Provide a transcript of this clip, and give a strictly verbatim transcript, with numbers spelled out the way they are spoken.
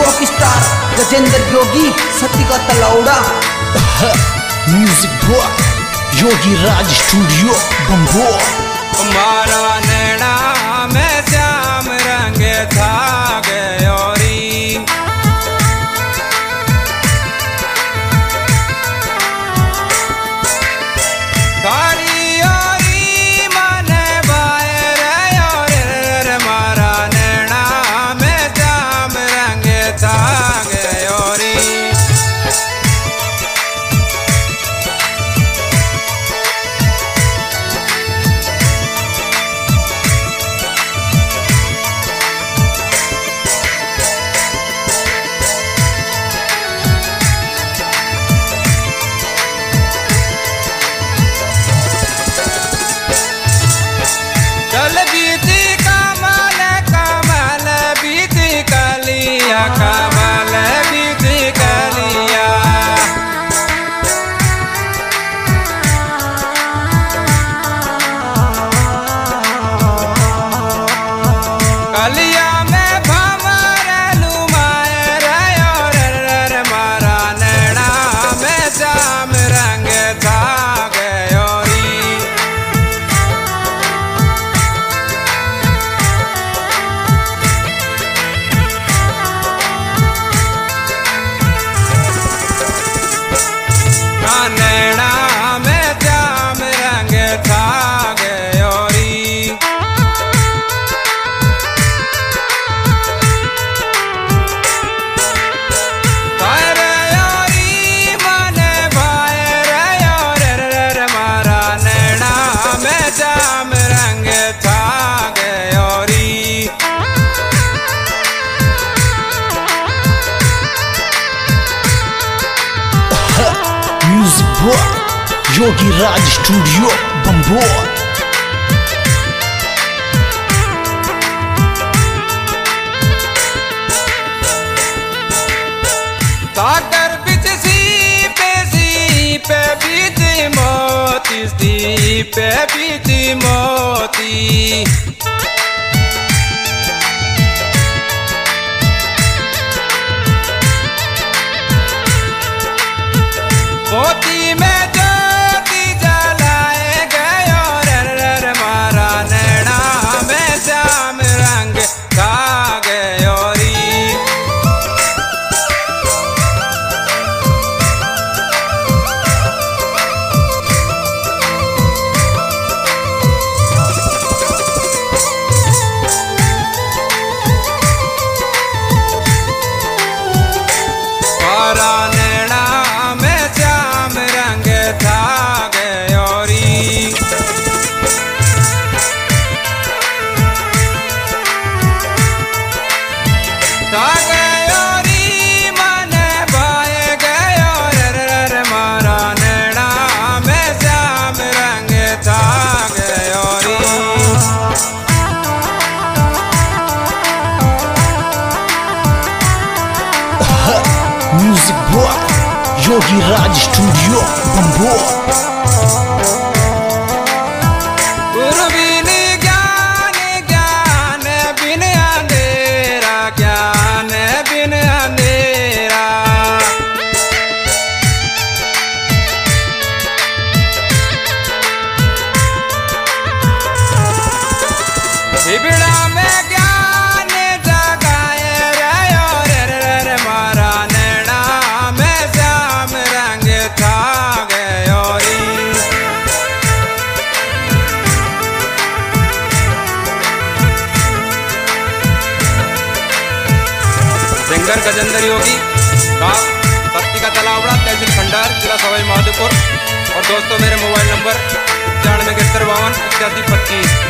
Rock star Gajendra Yogi सत्य का तलौड़ा। Music by Yogi Raj studio बम्बो। मारा नैना में श्याम रंग था गयोरी, थारी ओरी मन बायर और मारा नैना में श्याम रंग था गयोरी। चल बीती कमल कमल बीती कलिया, कमल बीती कलिया, कलिया में भंवर लुमाए और मारा नैना में श्याम रंग था गयोरी। नैना में श्याम रंग था गयोरी, गयोरी मन भायर और मारा नैना में श्याम रंग था गयोरी। Music by Yogi Raj studio बम्बो। सागर बिच सी पे सी पे बीच मोती, सी पे बीच मोती, मोती में ज्योति जलाए गयो और मारा नैना में श्याम रंग था गयोरी। मारा नैना में श्याम रंग था गयोरी, था गयोरी मन भाए गयो और मारा नैना में श्याम रंग था गयोरी। Music by Yogi Raj studio बम्बो। गुरु बिन ज्ञान ज्ञान बिन अंधेरा, ज्ञान बिन अंधेरा, बिगड़ा में ज्ञान जगाए और मारा नैना में श्याम रंग था गयोरी। सिंगर गजेंद्र योगी का सत्य का तलावड़ा, तहसील खंडार, जिला सवाई माधोपुर। और दोस्तों मेरे मोबाइल नंबर पचानवे इकहत्तर बावन इक्यासी पच्चीस।